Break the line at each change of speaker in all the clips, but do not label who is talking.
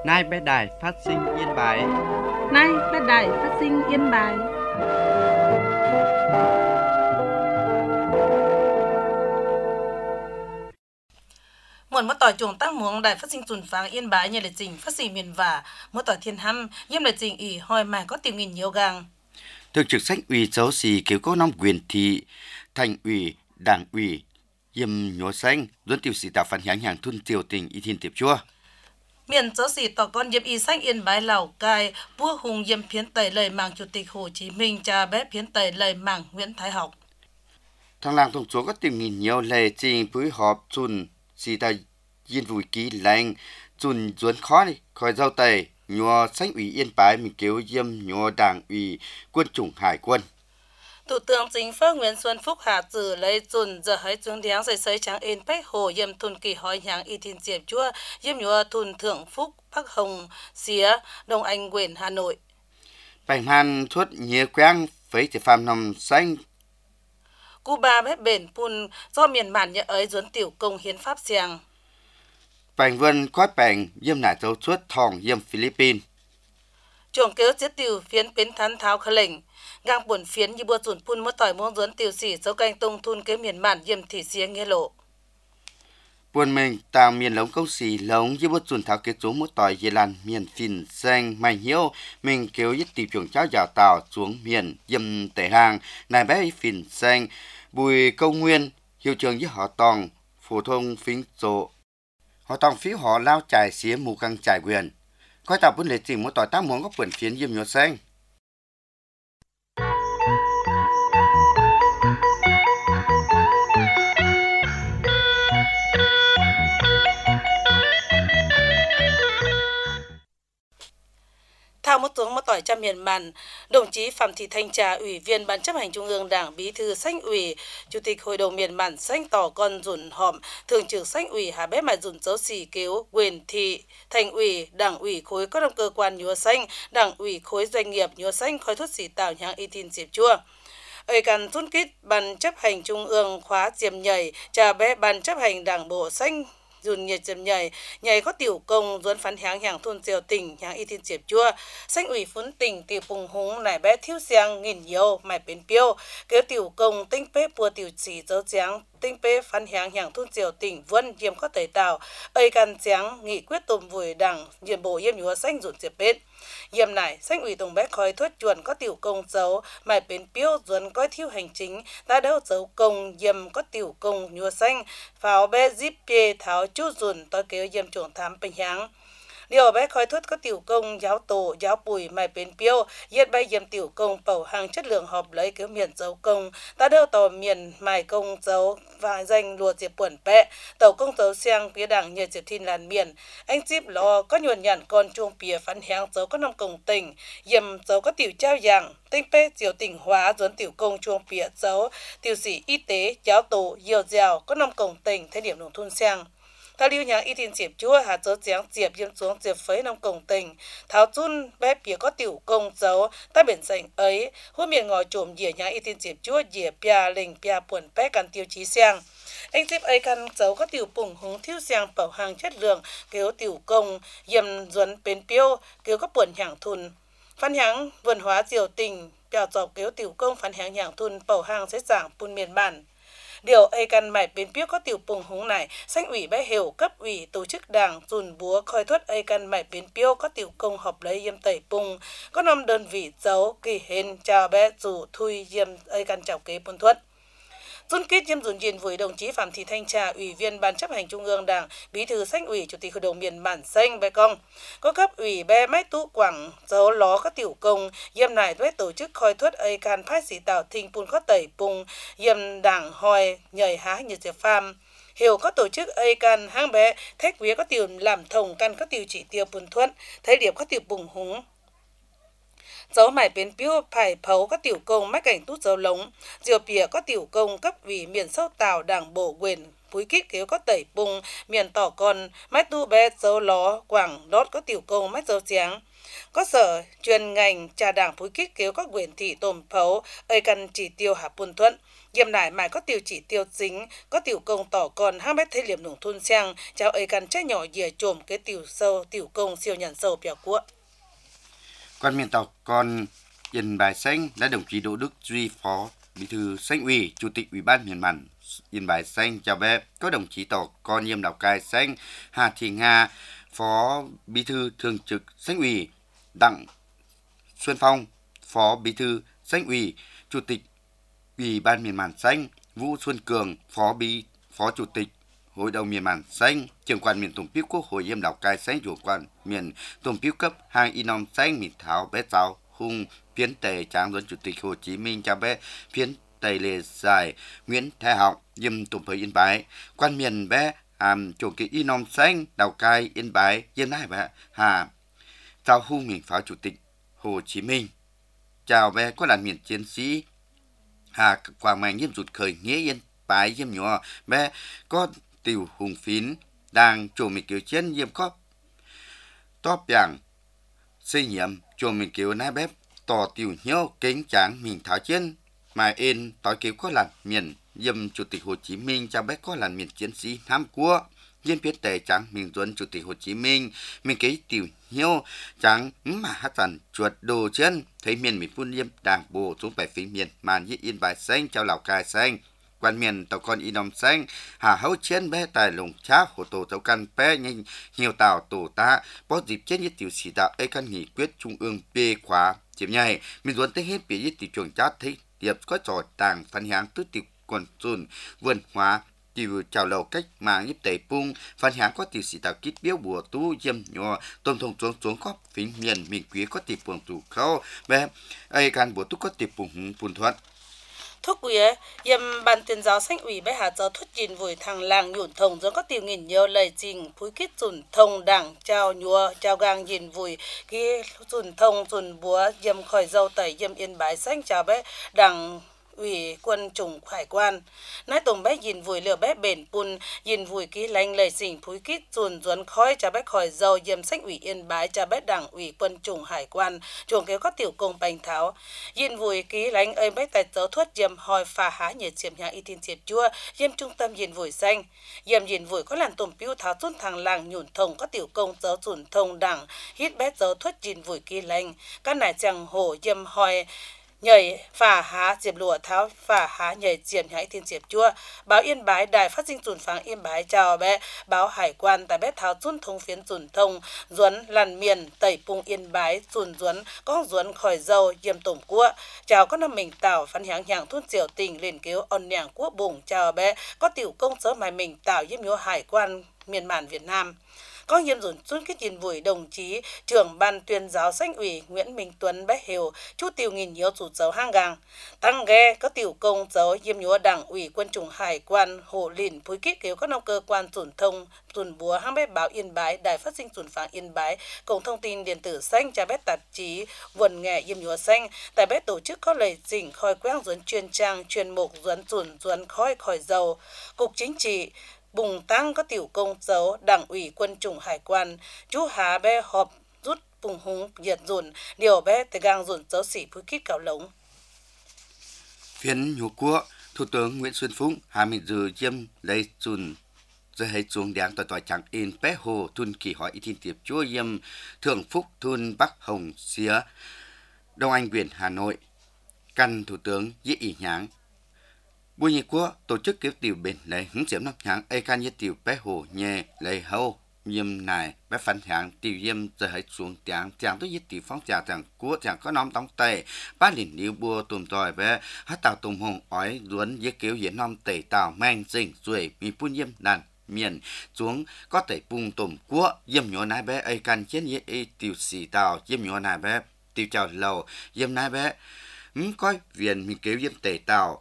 Nay bé đài phát sinh Yên Bái.
Nay bé đài phát sinh Yên Bái.
Muốn mất tỏi chuồng tăng muống đài phát sinh tuần phang Yên Bái như lịch trình phát sinh miền vả mất tỏi thiên hăm yếm lịch trình ỉ hỏi mà có tìm nghìn nhiều gang.
Thường trực sách ủy giáo sĩ kéo có năm quyền thị thành ủy đảng ủy yếm nhúa xanh dẫn tiểu sĩ tạo phản hãng hàng thun triều tình y thiên tiệp chua.
Miền giáo sĩ tỏ con yếm y xanh Yên Bái Lào Cai vua hùng yếm phiến tẩy lời màng chủ tịch Hồ Chí Minh cha bé phiến tẩy lời màng Nguyễn Thái Học.
Thằng làng thông số có tìm nghìn nhiều lệ trình phối hợp chun sĩ ta yên vui ký lành chun duốn khó đi khỏi giao tẩy nhúa sách ủy Yên Bái mình kéo yếm nhúa đảng ủy quân chủng hải quân.
Thủ tướng Chính phủ Nguyễn Xuân Phúc hạ trừ lấy chun giờ hãy chúng điáng dây sấy trắng in bách hồ yếm thun kỳ hỏi nhàng y thiên diệp chúa yếm nhúa thun thượng Phúc Bắc Hồng xía Đông Anh Quyền Hà Nội.
Bành hàn thuất nhớ quang với thể phạm nằm xanh.
Cuba bếp bền pun do miền mạn nhờ ấy duốn tiểu công hiến pháp xiang.
Bành vân quát bành yếm nải dấu chuốt thòng yếm Philippines.
Chuồng kéo chết tiểu phiến bến thán tháo khởi lệnh. Gang buồn phiến như bua rủn pun mất tỏi muông duốn tiểu sĩ dấu canh tung thun kế miền mạn yếm thị xía nghe lộ.
Buồn mình tàu miền lống câu xì lống như bút chuồn tháo kế xuống một tỏi dây lan miền phìn xanh mày hiếu mình kéo nhất tìm chuồng cháu giàu tàu xuống miền yếm tể hàng này bé phìn xanh bùi câu nguyên hiệu trường với họ tòng phổ thông phính rộ họ tòng phí họ lao trải xía mù căng trải quyền coi tàu bún lệ trình một tỏi tác muốn có quyển phiến yếm nhột xanh.
Thao một tướng một tỏi trăm miền màn, đồng chí Phạm Thị Thanh Trà, Ủy viên Ban chấp hành Trung ương Đảng, Bí thư Xanh ủy, Chủ tịch Hội đồng miền màn xanh tỏ con rủn hòm, Thường trực Xanh ủy Hà Bé Mại rủn dấu xì kéo, quyền thị, Thành ủy, Đảng ủy khối các cơ quan nhúa xanh, Đảng ủy khối doanh nghiệp nhúa xanh khói thuốc xì tạo nhang y tin diệp chua. Ơi cần rút kít Ban chấp hành Trung ương khóa diệm nhảy, Trà Bé Ban chấp hành Đảng bộ xanh dùn nhiệt chấm nhảy có tiểu công duốn phán háng hàng thôn diều tỉnh háng y tin diệp chua xanh ủy phun tỉnh tiểu phùng húng nải bé thiếu xiang nghìn nhiều mải bến piêu kế tiểu công tinh pế bùa tiểu chỉ dấu giáng tinh pế phán hàng thôn diều tỉnh vân yếm có tẩy tạo ơi can giáng nghị quyết tùm vùi đảng yếm bộ yếm nhúa xanh dùn diệp bến yếm nải xanh ủy tổng bé khói thuất chuẩn có tiểu công dấu mải bến piêu duốn có thiếu hành chính ta đâu dấu công yếm có tiểu công nhúa xanh pháo bé zip pê tháo chú dùn tôi kéo yếm chuồng thám bình háng điều bé khói thuốc có tiểu công giáo tổ giáo bùi mài bến piêu yết bay yếm tiểu công bầu hàng chất lượng họp lấy kéo miền dấu công ta đâu tàu miền mài công dấu và danh lùa diệp buồn pẹ tàu công dấu xiang phía đảng nhiệt diệp thiên làn miền anh zip lo có nhuần nhận con chuông pìa phán háng dấu có năm công tỉnh yếm dấu có tiểu trao dạng tinh pê diều tỉnh hóa duốn tiểu công chuông pìa dấu tiểu sĩ y tế giáo tổ diều dèo có năm công tỉnh thế điểm nông thôn xiang thao lưu nhang y tin diệp chúa hạt dấu giáng diệp yếm xuống diệp phấy nông công tình tháo chun bé bìa có tiểu công dấu ta biển sành ấy hút miệng ngồi trộm dỉa nhang y tin diệp chúa dỉa pia lình pia buồn bé cần tiêu chí xiang anh diệp ấy căn dấu có tiểu bùng húng thiếu xiang bảo hàng chất lượng kéo tiểu công yếm duẩn bến piêu kéo có buồn hàng thun phán háng vườn hóa diều tình bèo dọc kéo tiểu công phán háng hàng thun bảo hàng sẽ giảng bùn miền bản điều ấy căn mải bến piếc có tiểu bùng húng này xanh ủy bé hiểu cấp ủy tổ chức đảng dùn búa khoi thuất ấy căn mải bến piêu có tiểu công họp lấy yếm tẩy bùng có năm đơn vị dấu kỳ hên chào bé dù thui yếm ấy căn chào kế bôn thuất Dun kết yếm dùn nhìn với đồng chí Phạm Thị Thanh Trà, Ủy viên Ban chấp hành Trung ương Đảng, Bí thư Xanh ủy, Chủ tịch Hội đồng miền bản xanh bé công. Có cấp ủy bé mái tú quảng dấu ló các tiểu công, yếm nải với tổ chức khoi thuất ấy can phát sĩ tạo thình pun có tẩy bùng, yếm đảng hoi nhảy há như diệp pham. Hiểu có tổ chức ấy can hang bé, thách vía có tiểu làm thông căn có tiểu chỉ tiêu bùn thuận, thấy điểm có tiểu bùng húng. Dấu mải bến piêu phải phấu các tiểu công mách cảnh tút dấu lống, diều pìa có tiểu công cấp ủy miền sâu tàu đảng bộ quyền phúi kít kéo có tẩy bùng miền tỏ con mái tu bé dấu ló quảng đót có tiểu công mái dấu trắng có sở chuyên ngành trà đảng phúi kít kéo có quyền thị tôm phấu ơi căn chỉ tiêu hạ buôn thuận Diêm nải mãi có tiêu chỉ tiêu chính, có tiểu công tỏ còn 2 mét thế liệm nông thôn sang, chào ấy căn trái nhỏ dìa trồm cái tiểu sâu, tiểu công siêu nhận sâu bèo cuộn.
Quan miền Tàu còn Yên Bái Xanh là đồng chí Đỗ Đức Duy, Phó Bí thư Xanh ủy, Chủ tịch Ủy ban miền Mặn Yên Bái Xanh chào bé, có đồng chí Tàu con Yêm Lào Cai Xanh, Hà Thị Nga, Phó Bí thư Thường trực Xanh ủy, Đặng Xuân Phong, Phó Bí thư Xanh ủy, Chủ tịch Ủy ban miền Mặn Xanh, Vũ Xuân Cường, Phó Chủ tịch Hội đồng miền Mặn Xanh, trưởng quan miền Tổng Piếu Quốc hội Yêm Lào Cai Xanh, chủ quan miền Tổng Piếu cấp hàng Inom Xanh, Mỹ Tháo bé Giáo Hùng, phiến tề Tráng Duẩn Chủ tịch Hồ Chí Minh chào bé, phiến tề Lê Giải, Nguyễn Thái Học, Yêm Tổng Phơi Yên Bái, quan miền bé chủ kỳ Inom Xanh, Lào Cai Yên Bái, Yên Hải bé Hà Giáo Hùng, mình Phó Chủ tịch Hồ Chí Minh chào bé có là miền chiến sĩ Hà Quảng Mạnh Yêm Rụt Khởi Nghĩa Yên Bái Yêm nhỏ bé có tiểu hùng phín đang chủ mình kiểu chiến Yêm có top bảng xây nhiệm chủ mình kiểu nai bếp tỏ tiểu nhau kính tráng mình tháo chiến mà in tối kiểu có lần miền Yêm Chủ tịch Hồ Chí Minh chào bé có lần miền chiến sĩ Nam Quốc Yên phiến tề trắng mình Duẩn Chủ tịch Hồ Chí Minh mình ký tiểu nhiêu trắng mà hát dần chuột đồ chân thấy miền mình phun Yêm đảng bộ xuống bảy phía miền màn như Yên Bái Xanh chào Lào Cai Xanh quan miền tàu con Inom Xanh hà hấu chiến bé tài lùng cháp hồ tổ tàu căn bé nhanh nhiều tàu tổ ta có dịp chết nhất tiểu sĩ đạo ấy căn nghị quyết trung ương p khóa chiếm nhảy mình Duẩn tới hết bị nhất tiểu trường chát thấy tiệp có trò tàng phân háng tứ tiểu quần dùn vườn hóa tiểu chào lầu cách mạng nhếp tẩy pung phân háng có tiểu sĩ tạo kít biếu bùa tu Yêm nhỏ tôm thông xuống có phím miền mình quý có tiểu buồng tủ khâu bé ai can bùa tu có tiểu buồng phun thuận
Thúc quý Yêm ban tuyên giáo Xanh ủy bé hà giáo thuyết nhìn vùi thằng làng nhủn thông do có tiểu nghìn nhiều lời trình phúi kít dùn thông đảng chào nhùa chào gang nhìn vùi cái dùn thông dùn búa Yêm khỏi dâu tẩy Yêm Yên Bái Xanh chào bé đảng ủy quân chủng hải quan nãy tổng bé nhìn vùi lửa bé bền pun nhìn vùi ký lanh lời xỉnh phúi kít dùn duấn khói cha bé khỏi dầu Yêm Xanh ủy Yên Bái cha bé đảng ủy quân chủng hải quan chuồng kéo có tiểu công bành tháo nhìn vùi ký lanh ơi bé tài tớ thuất Yêm hỏi phà há nhiệt chiếm nhà y tin chiết chua Yêm trung tâm nhìn vùi xanh Yêm nhìn vùi có làn tôm piu tháo tuôn thằng làng nhủn thông có tiểu công dấu dùn thông đảng hít bé dấu thuất nhìn vùi ký lanh các nải chẳng hổ Yêm hỏi nhảy phà há diệp lụa tháo phà há nhảy diệp hãy thiên diệp chua báo Yên Bái đài phát sinh dùn pháng Yên Bái chào bé báo hải quan tại bé tháo dùn thông phiến dùn thông duấn làn miền tẩy pung Yên Bái dùn duấn con duấn khỏi dâu Yêm tổng cua chào có năm mình tảo phán háng nhàng thôn diệu tình liền kêu on nhàng quốc bùng chào bé có tiểu công sớ mài mình tảo Yêm nhúa hải quan miền mạn Việt Nam có Yêm dùn xuân kết nhìn vùi đồng chí trưởng ban tuyên giáo Xanh ủy Nguyễn Minh Tuấn bé Hiểu chú tiểu nghìn nhiều chủ dấu hang gang tăng ghe có tiểu công dấu Yêm nhúa đảng ủy quân chủng hải quan hồ lìn phúi kít kéo các nông cơ quan dùn thông dùn búa hang bé báo Yên Bái đài phát sinh dùn pháng Yên Bái cổng thông tin điện tử xanh cha bé tạp chí vườn nghệ Yêm nhúa xanh tại bé tổ chức có lời dỉnh khoi quang duấn chuyên trang chuyên mục duấn khói khỏi dầu cục chính trị bùng tăng có tiểu công dấu đảng ủy quân chủng hải quan chú há bé họp rút bùng húng nhiệt dùn điều bé tới gang dùn dấu sĩ phúi kít cào lống
phiên nhục quốc Thủ tướng Nguyễn Xuân Phúc hà mình dự Yêm lấy dùn giờ hay xuống đảng tỏi chẳng in bé hồ thun kỳ hỏi ý tin tiệp chúa Yêm thượng phúc thun Bắc Hồng xía Đông Anh Quyền Hà Nội căn Thủ tướng dĩ ý nháng buổi nhiệt quốc tổ chức kiếp tiểu bền lấy hướng dẫn năm tháng ai can nhiệt tiểu bé hồ nhẹ lấy hâu Yêm này bé phản hạng tiểu Yêm giờ hãy xuống tiếng chẳng tôi nhiệt tiểu phóng trà chẳng quốc chẳng có nóm đóng tay ba lìn níu bùa tùm tỏi bé hát tàu tùm hồng ói duấn dễ kéo diễn nóm tẩy tàu mang dinh rồi mi phun Yêm đàn miền xuống có thể bùng tùm quốc Yêm nhỏ nai bé ai can chiến nhiệt tiểu xì tàu Yêm nhỏ nai bé tiểu chào lầu Yêm nai bé coi viện mi kéo Yêm tẩy tàu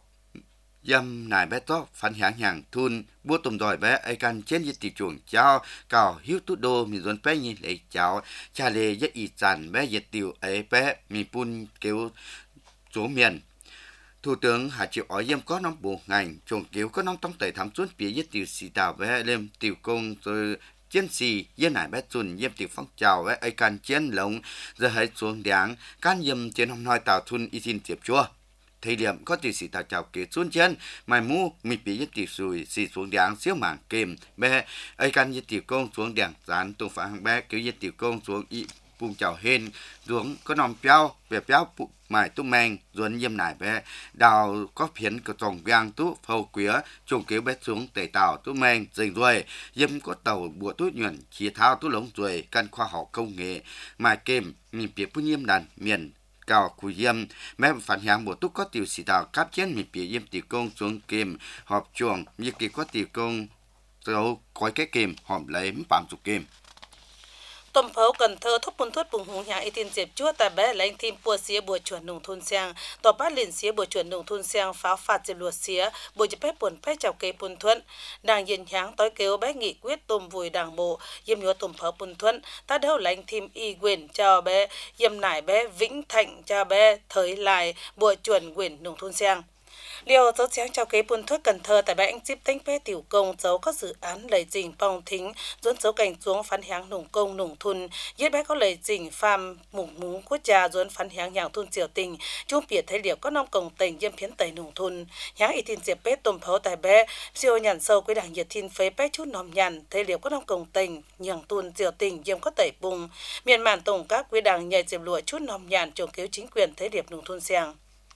Yêm nài bé tó phản hạng hàng thun bố tùm đòi bé ai can trên nhiệt tiểu chuồng cháu cào hiếu tút đô mình dồn bé nhìn lấy cháu cha lê giấc y chàn bé nhiệt tiểu ấy bé mình pun kêu số miền Thủ tướng Hà Triệu ở yếm có nông bộ ngành trồng cứu có nông tông tẩy thám chuốt phía yết tiểu sĩ tàu với lên tiểu công rồi chiến sĩ yên nải bé chun yếm tiểu phong trào với ai can chiến lồng giờ hãy xuống đáng can yếm trên hôm nay tàu thun y tin tiệp chua thời điểm có tiểu sĩ tàu chào kế xuống chân mài mu mi bị yết tiểu sùi xì xuống đáng xíu mảng kềm bé ai can yết tiểu công xuống đảng dán tung phá hàng bé cứu yết tiểu công xuống y vùng chào hên xuống có nòng béo về béo mài tu men ruột yếm nải bé đào có phiến của trồng giang tú phâu quía trồng kéo bé xuống tẩy tàu tu men dình rồi yếm có tàu bùa tú nhuận chỉ thao tú lống rồi căn khoa học công nghệ mài kềm mình biết bún yếm đàn miền cao khu yếm mẹ phản hàng bùa tú có tiểu sĩ tàu cáp chiến mình biết yếm tiểu công xuống kềm họp chuồng như kỳ có tiểu công rồi coi cái kềm họp lấy 30 kềm
Tôm phấu Cần Thơ thúc bún thuốc bùng hùng nhà y tin diệp chúa tại bé lãnh thêm bùa xía bùa chuẩn nông thôn sang tòa bát liền xía bùa chuẩn nông thôn sang pháo phạt diệp luật xía bùa chụp phép buồn phép chào cây bùn thuận đảng yên nháng tối kêu bé nghị quyết tôm vùi đảng bộ yếm nhúa tôm phấu bùn thuận ta đâu lãnh thêm y quyền chào bé yếm nải bé vĩnh thạnh chào bé thời lại bùa chuẩn quyền nông thôn sang Liều dấu sáng chào kế buôn thuốc Cần Thơ tại bãi anh chip tính bé tiểu công dấu các dự án lấy trình bong thính dốn dấu cảnh xuống phán háng nông công nông thôn giết bé có lấy trình phàm mục múng quốc gia dốn phán háng nhàng thôn triều tình chung biệt thấy liệu có nông công tình yêm phiến tẩy nông thôn háng y tin diệp bé tôm phấu tại bé siêu nhàn sâu quy đảng nhiệt thiên phế bé chút nòm nhàn thấy liệu có nông công tình nhàng thôn triều tình yêm có tẩy bùng miền màn tổng các quy đảng nhảy diệp lụa chút nòm nhàn trồng cứu chính quyền thấy điệp nông thôn sang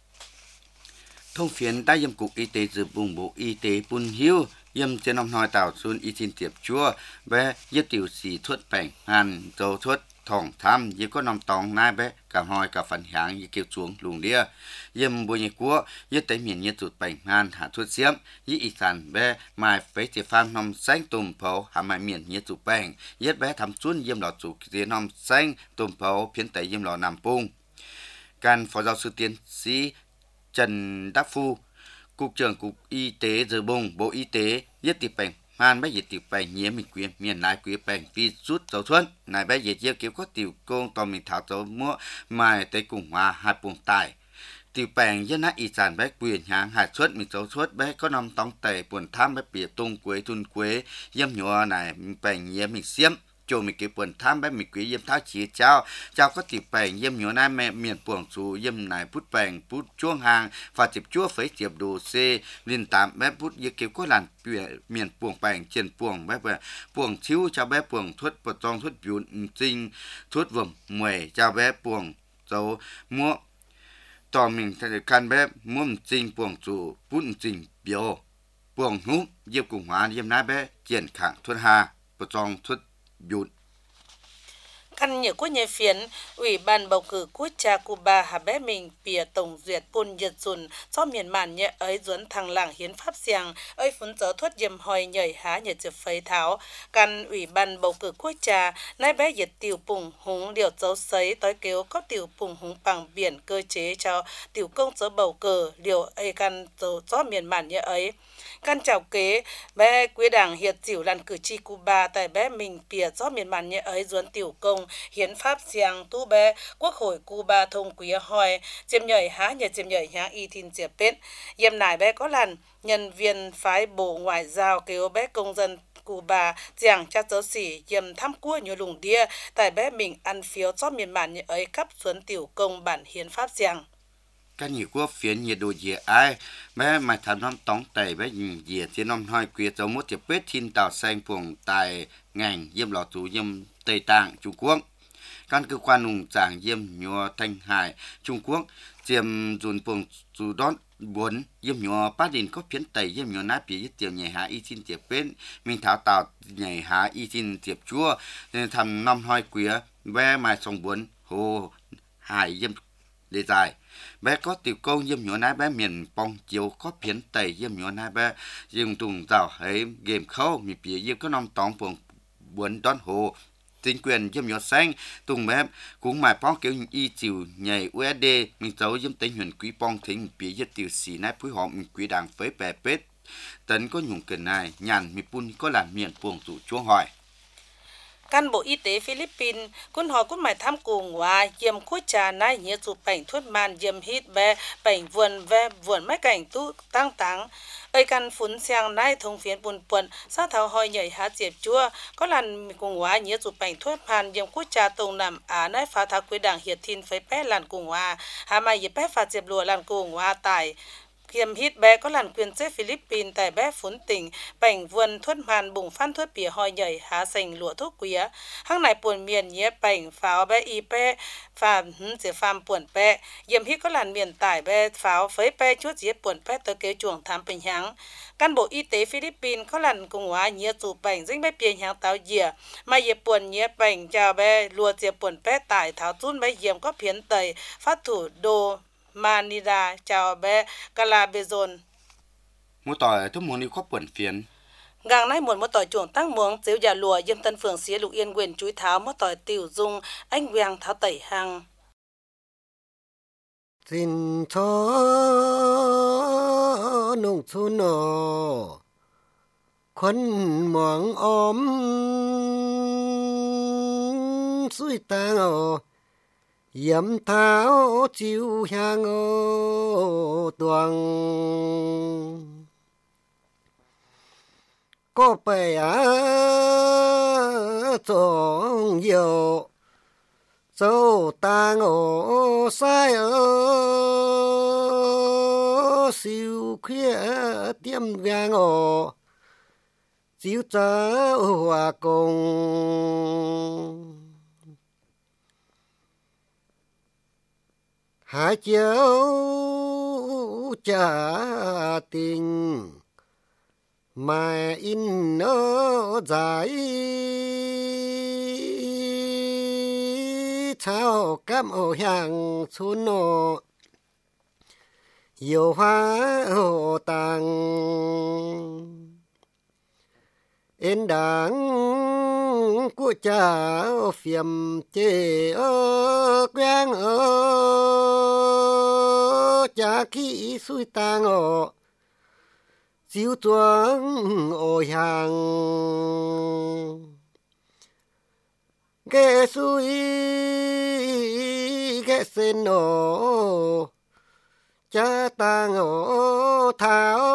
thông phiến đại yếm cục y tế dự bùng bộ y tế bùn hiu yếm trên ông nói tạo xuân y tin tiệp chúa bé yết tiểu sĩ thuất bảnh hàn dầu thuất thòng tham yếm có nòng tòng nai bé cả hoi cả phần háng y kêu xuống lùng đĩa yếm bùi nhị cua yết tới miền yết tụt bảnh hàn hạ thuất xiêm y y sản bé mai phế chỉ phan nòng xanh tùm phấu hạ mai miền yết tụt bảnh yết bé thắm xuân yếm lọ chủ kia nòng xanh tùm phấu phiến tây yếm lọ nằm pung can phó giáo sư tiến sĩ Trần Đắc Phu, Cục trưởng Cục Y tế Dự Bùng, Bộ Y tế, yết tiệp bảnh, hàn bé yết tiệp bảnh nhiễm mình quyền, miền lại quyền bảnh, vì rút dấu thuân, này bé yết yêu kiểu có tiểu công tòa mình thảo dấu mua, mai tới cùng hòa hai buồng tài. Tiểu bảnh dân hát y sản bé quyền hàng hạt xuất, mình dấu xuất bé có nằm tông tẩy buồn tham bé bìa tung quế thun quế, yếm nhua này bảnh nhiễm mình xiêm. Chỗ mình cái buồn tham bé mình quý yếm tháo chỉ chào có tiệp bảnh yếm nhớ nay mẹ miền buồng chú yếm này bút bảnh bút chuông hàng và tiệp chúa phấy tiệp đồ c liên tạm bé bút yếm kiểu có làn miền buồng bảnh trên buồng bé buồng chiếu cho bé buồng thuất bột trong thuất yun tinh thuất vườn mười cho bé buồng dấu mua tò mình thay can bé mua tinh buồng chú bút tinh biểu buồng hút yếm cùng hóa yếm nay bé triển khẳng thuất hà bột trong thuất Dụt.
Căn nhựa quốc nhật phiến, Ủy ban bầu cử quốc gia Cuba hà bé mình bìa tổng duyệt bôn nhật dùn cho miền màn nhẹ ấy duấn thằng làng hiến pháp xiang ấy phun gió thuất dầm hòi nhảy há nhật dịp phấy tháo. Căn Ủy ban bầu cử quốc gia nay bé dệt tiểu bùng húng điều dấu sấy tối kêu có tiểu bùng húng bằng biển cơ chế cho tiểu công dấu bầu cử điều ấy căn dấu cho miền màn nhẹ ấy. Căn chào kế bé quý đảng hiệt dịu làn cử tri Cuba tại bé mình bìa do miền màn nhẹ ấy duấn tiểu công hiến pháp xiang tu bé quốc hội Cuba thông quý hỏi chiêm nhảy há nhờ chiêm nhảy há y tin diệp bết yếm nải bé có lần nhân viên phái bộ ngoại giao kêu bé công dân Cuba giảng cha dấu xỉ yếm thăm cua như lùng đia tại bé mình ăn phiếu do miền màn nhẹ ấy cấp xuống tiểu công bản hiến pháp xiang
Các nhiều quốc phiến nhiệt độ dễ ai bé mà thầm năm tống tẩy bé dễ trên năm hai quý dấu một tiệp bết thiên tạo xanh phùng tại ngành yếm lọ tù yếm Tây Tạng Trung Quốc. Các cơ quan nùng giảng yếm nhùa Thanh Hải Trung Quốc chiếm dùn phùng dù đón bốn yếm nhùa bát đình có phiến tẩy yếm nhùa nát bì tiểu nhảy hạ y xin tiệp bết mình thảo tạo nhảy hạ y xin tiệp chua nên thầm năm hai quý bé mà sông bốn hồ hải yếm đề dài bé có tiểu công yếm nhúa nái bé miền bong chiếu có phiến tẩy yếm nhúa nái bé dùng tùng rào ấy game khâu mi bìa yếm có năm tòng buồng buồn đón hồ chính quyền yếm nhúa xanh tùng bé cũng mài bong kiểu y chiều nhảy USD mình giấu yếm tính huyền quý bong thính bìa yếm tiểu sĩ nái phối họ mình quý đảng phế bè bết tấn có nhung cần này nhàn mi pun có làm miền buồng tụ chúa hỏi
Cán bộ y tế Philippines quân họ quân mải tham cùng hòa yếm khuất trà nai nhớ chụp bệnh thuốc man yếm hít về bệnh vườn mấy cảnh tu tăng tăng ơi căn phun sang nai thông phiến buồn buồn sao thảo hỏi nhảy há diệp chua có lần cùng hòa nhớ chụp bệnh thuốc man yếm khuất trà tông nằm nai phá thảo quy đảng hiệt thiên phế bé làn cùng hòa hà mai yếm bé phá diệp lùa làn cùng hòa tại kiềm hít bé có làn quyền chế Philippines tại bé phun tỉnh bệnh vườn thuốc man bùng phan thuốc bìa hỏi nhảy há sành lụa thuốc quý hang này buồn miền nhé bệnh pháo bé y bé phàm sẽ phàm buồn bé yếm hít có làn miền tải bé pháo phế bé chút giết buồn bé tới kế chuồng thám bình háng cán bộ y tế Philippines có lần cùng hóa nhớ chụp bệnh dính bé biển hàng táo dìa mà yếm buồn nhé bệnh chào bé lùa diệp buồn bé tải tháo chun bé yếm có phiến tẩy phát thủ đô Manila chào bé Calabezon
mua tỏi thuốc muốn đi khóc buồn phiền
gang nay một tỏi chuồng tăng muống chiếu già lùa yếm tân phường xía lục yên quyền chuối tháo một tỏi tiểu dung anh quang tháo tẩy hàng
xin cho nông thôn nọ khuân mỏng ôm suy tang yếm tháo chiếu hàng tuang có bè trồng nhiều dâu tang sai siêu khuya tiêm vàng chiếu chớ hòa cùng hai chiếu trả tình mà in nó dài chào cam ô hàng xuân nọ yêu hoa hồ tàng em đáng của cha phiền chê quen cha khi suy tang chiếu chuông ôi hàng ghé suy ghé sen cha tang tháo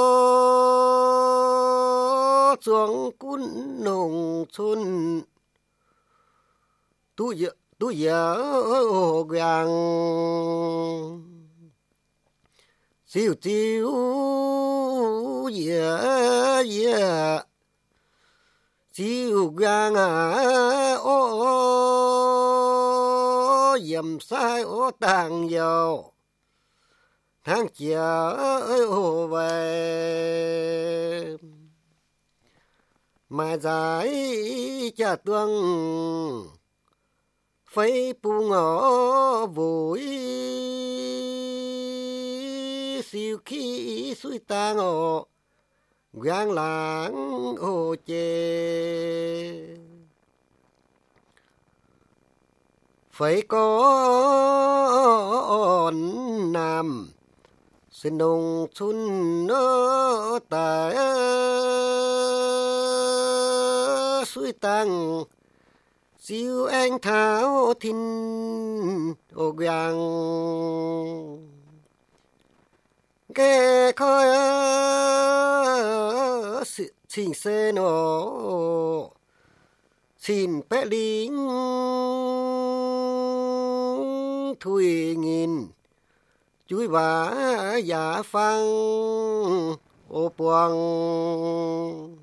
chuông cún nồng xuân tu giờ vàng chiếu chiếu chiếu vàng yếm sai tàng dầu tháng chiều về mà giải cha tuông phây pu ngõ vui siêu khí suy tang gang lãng chê phải có nam xin nông xuân nó tại suy tang siêu anh tháo thìn ô gang cái khơi xin xe nó xin bé lính thui nghìn chuối vả giả phăng ô buông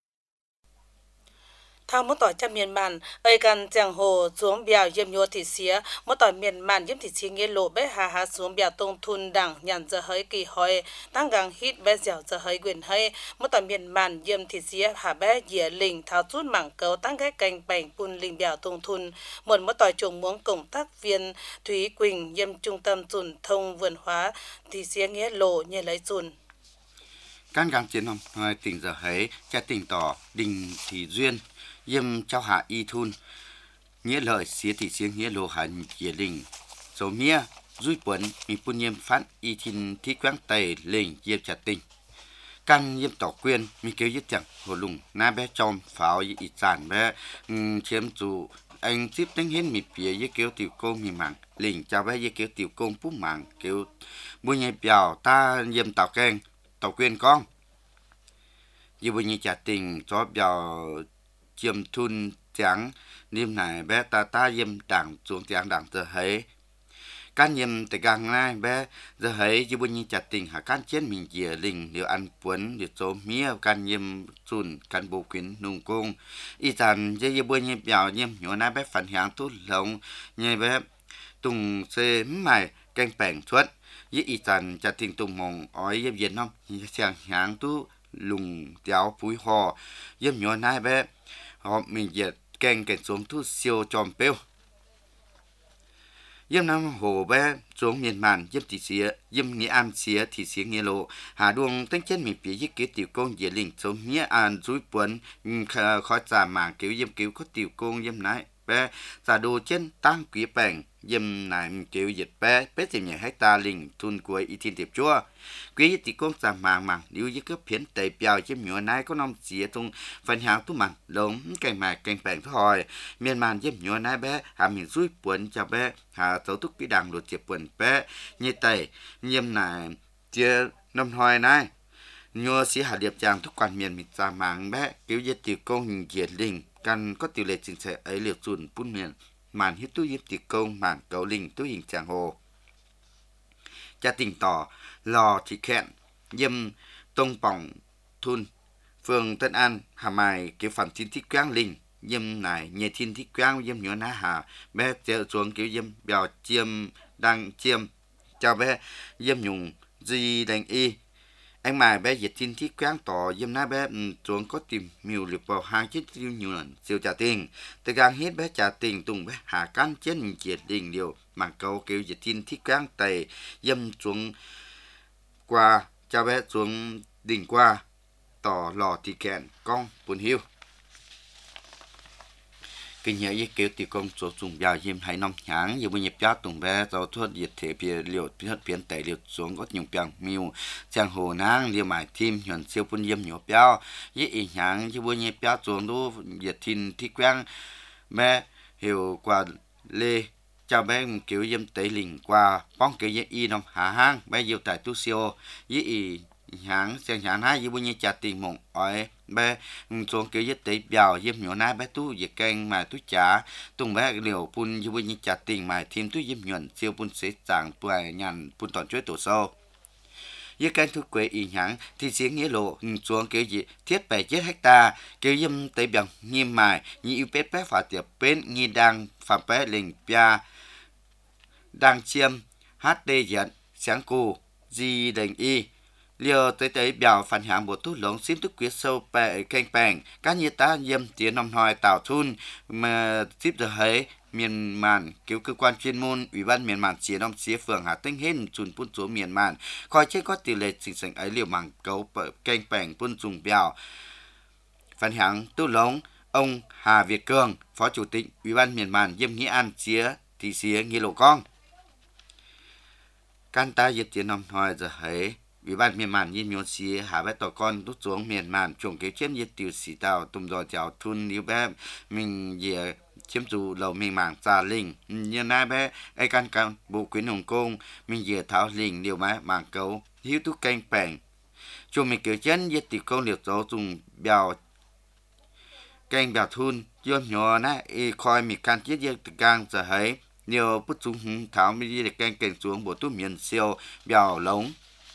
thao một tỏi trăm miền màn ơiกันจังโหสวมเบียวเยี่ยมยัวติเสียmột tỏi miền mànเยี่ยมติเสียเงี้ยโลเบหาสวมเบียวตรงทุนดังยันจะเฮยกี่หอยตั้งกังฮิตเบเสียวจะเฮยกวนเฮยmột tỏi miền mànเยี่ยมติเสียหาเบเหยียลิงเท้าจุดหมั่งเกาตั้งแค่แกงแป่งปุ่นลิงเบียวตรงทุนหมดmột tỏiจงม้วงกงtác viên Thúy Quỳnh เยี่ยมtrung tâmจุนทงvườn hóaติเสียเงี้ยโลเงี้ยไหลจุน
Can gang chiến hồng tỉnh giờ hấy cha tỉnh tỏ đình thị duyên yêm trao hạ y thun nghĩa lợi xía thị xiếng nghĩa lô hành kia đình số mía duy quấn mi pun yêm phát y thìn thi quang tây lệnh yêm chặt tình căn yếm tỏ quyền mi kêu yết chẳng hồ lùng na bé chom pháo y sản bé chiếm chủ anh tiếp đánh hết mi phía yết kêu tiểu công mi mảng lỉnh chào bé yết kêu tiểu công phú mảng kêu bùi nhảy bèo ta yếm tỏ keng tỏ quyền con như bùi nhảy trả tình cho bèo chiếm thun trắng niêm này bé ta yếm đảng xuống trắng đảng giờ thấy can yếm tại gang này bé giờ thấy như bùi nhảy trả tình hạ can chiến mình dìa lình liệu ăn cuốn liệu số mía can yếm chun can bồ quyến nung cung y tàn như bùi nhảy bèo yếm nhỏ na bé phản響tốt lông như bé tung xe mày canh bẻng suốt với y tàn trả tình tung mong ói yếm việt không sang響tu lùng téo phúi hò yếm nhỏ na bé họ mình dệt canh cảnh xuống thu siêu tròn bêu yếm năm hồ bé xuống miền màn yếm thị xía yếm nghĩa an xía thị xía nghĩa lộ hà đuông tính chân mình phía dưới kế tiểu công dễ lĩnh xuống nghĩa an dối buồn khó trả mảng kiểu yếm kiểu có tiểu công yếm nái bé giả đồ chân tăng quý bèng yếm này kiểu dịch bé tìm nhà hecta lĩnh thun cuối y thiên tiệp chúa quý tiểu công trả mảng nếu như cấp phiến tây bèo yếm nhỏ nái có năm xía tung phần hàng tu mảng lống cành bèng thôi miền màn yếm nhỏ nái bé hà mình dối buồn cho bé hà tấu túc bí đằng lột chẹp buồn bé như tây yếm này chia năm hoài này nhua sĩ hà điệp chàng thúc quan miền mình trả mảng bé kiểu dịch tiểu công hình diệt lĩnh căn có tỷ lệ chính xác ấy liệt dùn phun miền màn hít túi yếm tiểu công mảng cấu linh túi hình tràng hồ cha tình tỏ lò thị khẹn yếm tông bỏng thun phường Tân An Hà Mài kiểu phẩm thiên thích quang linh yếm này nhẹ thiên thích quang yếm nhỏ na hà bé chợ xuống kiểu yếm bèo chiêm đang chiêm chào bé yếm nhung gì đánh y anh mài bé dịch thiên thiết quán tỏ yếm na bé xuống có tìm miêu liệp vào hai chiếc tiêu nhiều lần siêu trả tình từ gang hết bé trả tình tung bé hạ căn trên diệt đình điều mảng câu kêu dịch thiên thiết quán tày yếm xuống qua cho bé xuống đỉnh qua tỏ lò thì kẹn con buồn hiu kinh nhớ với kêu tiểu công số dùng vào yếm hai năm tháng như bây giờ giá tùng bé tàu thuốc diệt thể bìa liệu hết biến tẩy liệu xuống có nhiều bèo miêu trang hồ nang liều mải tim hoàn siêu phun yếm nhỏ béo với ý nhang như bây giờ giá xuống đu diệt thiên thi quang bé hiểu qua lê cho bé kiểu yếm tẩy lình qua bóng kiểu yếm y năm hạ hang bé yêu tại tu siêu với ý hãng xem hãng hai như bây giờ trả tiền mộng ở bé xuống kiểu giết tẩy bèo yếm nhỏ na bé tu về canh mà tu trả tung bé liều phun như bây giờ trả tiền mà thêm tu yếm nhuận siêu phun sẽ chẳng tuổi nhàn phun toàn chuối tổ sâu với canh thu quế ý hãng thì sẽ nghĩa lộ xuống kiểu gì thiết bày chết hecta kiểu yếm tẩy bèo nghiêm mài như yêu bé phá tiệp bên như đang phạm bé lình bia đang chiêm HD dẫn sáng cù gì đành y liều tới bèo phản hạng bộ tu lông xin tức quyết sâu bè canh bèng các như ta yếm tiếng năm hoài tạo thun mà tiếp giờ thấy miền màn kiểu cơ quan chuyên môn ủy ban miền màn chia năm chia phường hà tinh hên chun phun số miền màn coi chế có tỷ lệ chính xác ấy liều mảng cấu canh bèng phun dùng bèo phản hạng tu lông ông Hà Việt Cường phó chủ tịch ủy ban miền màn yếm nghĩa an chia thị xía nghĩa lộ con can ta yếm tiếng năm hoài giờ thấy ủy ban miền màn nhìn nhon xí hạ bé tỏ con rút xuống miền màn trồng cái chiếm nhiệt tiêu xí tàu tùm dò chảo thun níu bé mình về chiếm dù lầu mình mảng trà linh như na bé ai can bộ quyến hồng công mình về tháo linh điều má mảng cấu hiếu tú canh bèng cho mình kiểu chân nhiệt tiêu công liệt gió dùng bèo canh bèo thun yếm nhỏ na y coi mình can chiết nhiệt càng giờ thấy nhiều bút dùng tháo mình đi để canh cảnh xuống bộ tu miền siêu bèo lống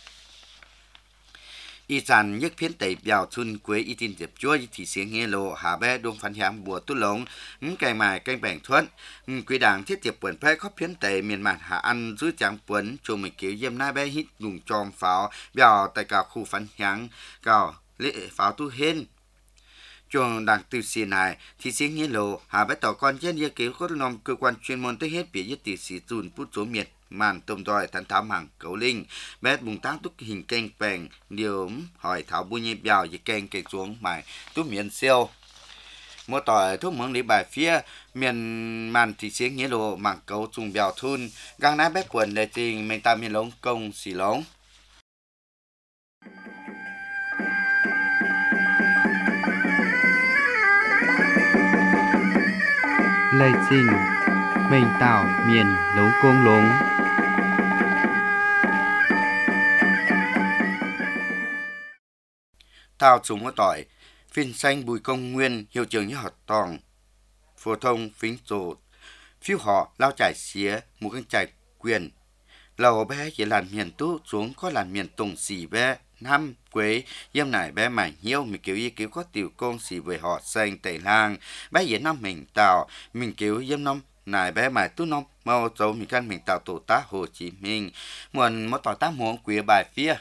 y sản nhất phiến tẩy bèo thun quế y tin tiệp chúa y thị xế nghe lộ hà bé đông phản hàm bùa tu lống cày mài canh bẻng thuận quế đảng thiết tiệp quần phép khóc phiến tẩy miền mạn hạ ăn dưới trắng quấn cho mình kiểu yếm na bé hít dùng tròn pháo bèo tại cả khu phản hạng cào lễ pháo tu hên trường đảng từ xì này thì xế nghe lộ hà bé tỏ con trên yêu kiểu có nằm cơ quan chuyên môn tới hết bị nhất tỷ sĩ dùn bút số miệt màn tôm đòi thắn tháo mảng cấu linh bé bùng tăng túc hình canh bèng điều hỏi tháo bùi nhịp bèo và canh cây xuống mài túc miền siêu mua tỏi thuốc mướn lý bài phía miền màn thì xế nghĩa lộ mảng cấu trùng bèo thun gang ná bé quần để trình mình ta miền lống công xì lống lây trình mình tạo miền lống côn lống tao chúng có tỏi phiên xanh Bùi Công Nguyên hiệu trưởng như hoạt tòng phổ thông phính tổ phiếu họ lao trải xía một căn trải quyền lầu bé chỉ làn miền tú xuống có làn miền tùng xỉ bé năm quế yếm nải bé mảnh hiếu mình kiểu y kiểu có tiểu công xỉ về họ xanh tẩy lang bé diễn năm mình tạo mình kiểu yếm năm nải bé mải tú năm mau dấu mình căn mình tạo tổ tá Hồ Chí Minh muốn mất tỏi tá muỗng quý bài phía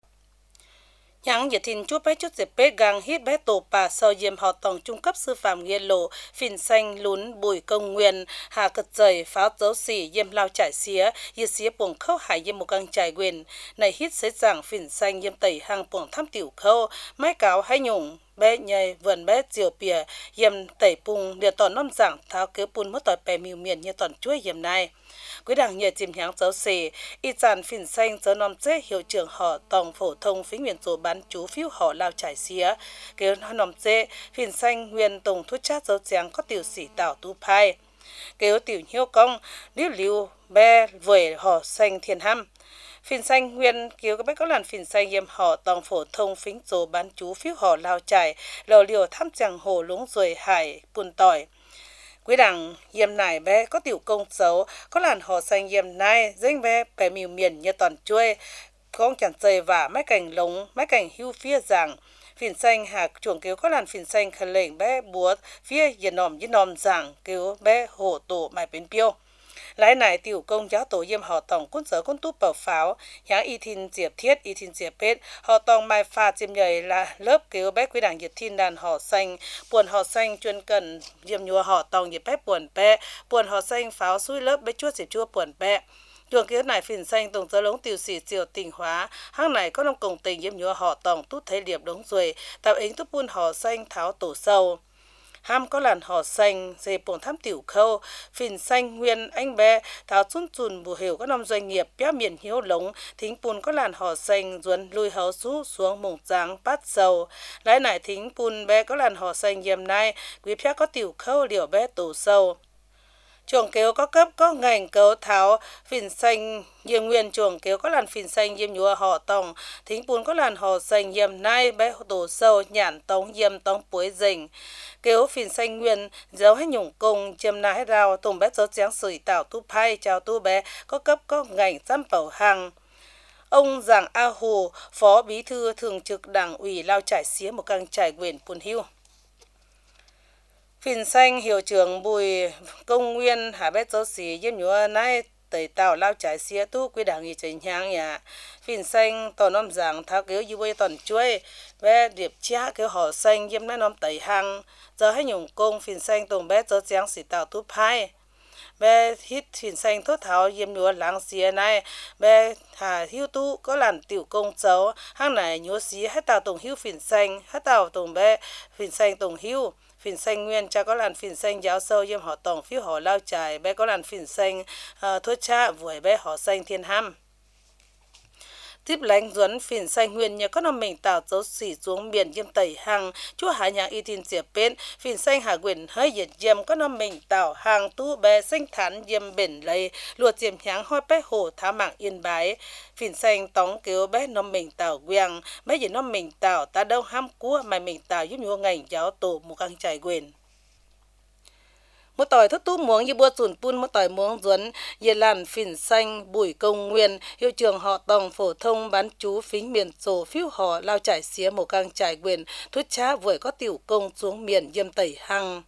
Yang Nhật Thìn chút bé chút dịp bé gang hít bé tổ bà sau diêm họ tổng trung cấp sư phạm nghĩa lộ phìn xanh lún Bùi Công Nguyên hà cật dày pháo dấu xỉ diêm lao trải xía yết xía buồng khâu hải diêm một gang trải quyền này hít xế giảng phìn xanh diêm tẩy hàng buồng thăm tiểu khâu mái cáo hay nhung bé nhầy vườn bé diều pìa diêm tẩy pung địa tòn năm giảng tháo kế pun mất tỏi bè miêu miền như tòn chuối diêm này quý đảng nhờ chìm nháng giáo xì y tràn phìn xanh giờ nom chế hiệu trưởng họ tổng phổ thông phí nguyện số bán chú phiếu họ lao trải xía kêu nó nom chế phìn xanh nguyên tổng thuốc chát dấu trắng có tiểu sĩ tạo tu phai kêu tiểu hiếu công liu bé vời họ xanh thiên ham phìn xanh nguyên kêu các bé có làn phìn xanh yếm họ tổng phổ thông phí số bán chú phiếu họ lao trải lầu liều thăm chẳng hồ lúng rồi hải bùn tỏi quý đảng yếm nải bé có tiểu công xấu có làn họ xanh yếm nai danh bé bè miêu miền như toàn chuối con chẳng dày và mấy cành lống mấy cành hưu phía rằng phìn xanh hạc chuồng kêu có làn phìn xanh khẩn lệnh bé búa phía yên nòm rằng kêu bé hổ tổ mài bên piêu lái này tiểu công giáo tổ yếm họ tổng quân sở quân túp bảo pháo nhá y thìn diệp thiết y thìn diệp pết họ tổng mai pha diêm nhầy là lớp kêu bé quý đảng nhiệt thìn đàn họ xanh buồn họ xanh chuyên cần diêm nhua họ tổng nhiệt bé buồn họ xanh pháo xuôi lớp bé chuột diệp chua buồn bé trường kia này phìn xanh tổng giờ lống tiểu sĩ triều tình hóa hang này có nông cùng tình yếm nhua họ tổng tút thấy liệp đống rồi tạo ính tút buôn họ xanh tháo tổ sâu ham có làn họ xanh dề bổn thăm tiểu khâu phìn xanh nguyên anh bé tháo chun bù hiểu có năm doanh nghiệp bé miền hiếu lống thính pun có làn họ xanh ruồn lùi hấu sú xuống mùng trắng bát sầu lái nải thính pun bé có làn họ xanh yếm nai quý phép có tiểu khâu liều bé tổ sâu chuồng kéo có cấp có ngành cấu tháo phìn xanh yếm nguyên chuồng kéo có làn phìn xanh yếm nhúa họ tổng thính pun có làn họ xanh yếm nai bé tổ sâu nhản tống yếm tống puối dình kéo phìn xanh nguyên giáo hay nhung công chiêm na hay rào tùng bé dấu tráng sủi tạo tu phai chào tu bé có cấp có ngành xăm bảo hàng ông Giàng A Hồ phó bí thư thường trực đảng ủy lao trải xía một căn trải quyền Pun Hiu phìn xanh hiệu trưởng Bùi Công Nguyên hà bé dấu xí yếm nhúa nai tẩy tạo lao trải xía tu quy đảng nghị trình nhang nhà phìn xanh tòn nom giảng tháo kéo như bơi tòn chuối bé điệp chia kéo họ xanh yếm nai nom tẩy hàng giờ hay nhung công phìn xanh tùng bé dấu tráng xỉ tạo tu phai bé hít phìn xanh thốt tháo yếm nhúa láng xía này bé hà hiu tu có làn tiểu công xấu hang này nhúa xí hết tạo tùng hiu phìn xanh hết tạo tùng bé phìn xanh tùng hiu phìn xanh nguyên cha có làn phìn xanh giáo sâu yếm họ tổng phiếu họ lao trải bé có làn phìn xanh thuốc cha vùi bé họ xanh thiên ham tiếp lánh duẩn phìn xanh nguyên nhờ có năm mình tạo dấu xỉ xuống biển yếm tẩy hàng chúa hạ nhà y tin diệp bên phìn xanh hạ quyền hơi nhiệt yếm có năm mình tạo hàng tu bé xanh thán yếm bền lấy luộc diệm nháng hoi bé hồ thá mạng yên bái phìn xanh tống kéo bé năm mình tạo queng bé gì năm mình tạo ta đâu ham cua mà mình tạo giúp nhua ngành giáo tổ một căn trải quyền một tỏi thất tú muống như bua sùn pun một tỏi muống duẩn yê làn phìn xanh Bùi Công Nguyên hiệu trưởng họ tổng phổ thông bán chú phính miền sổ phiếu họ lao trải xía một căn trải quyền thuốc cha vừa có tiểu công xuống miền yêm tẩy hăng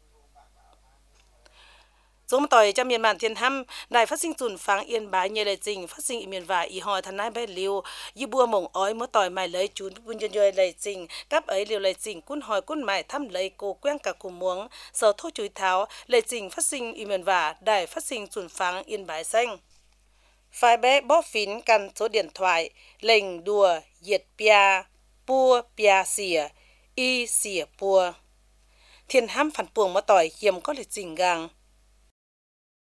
Dũng tỏi cho miền bản thiên hăm đài phát sinh sùn pháng yên bái như lời trình phát sinh miền vải y hỏi thần nai bé liu như bua mộng ói mỗi tỏi mài lấy chú buôn chân chơi lời trình cáp ấy liều lời trình cún hỏi cún mài thăm lấy cô quen cả cùng muống sau thôi chuối tháo lời trình phát sinh miền vả đài phát sinh sùn pháng yên bái xanh phái bé bó phín căn số điện thoại lệnh đùa diệt pia pua pia xỉa y xỉa pua thiên hăm phản puồng mỗi tỏi hiếm có lời trình gang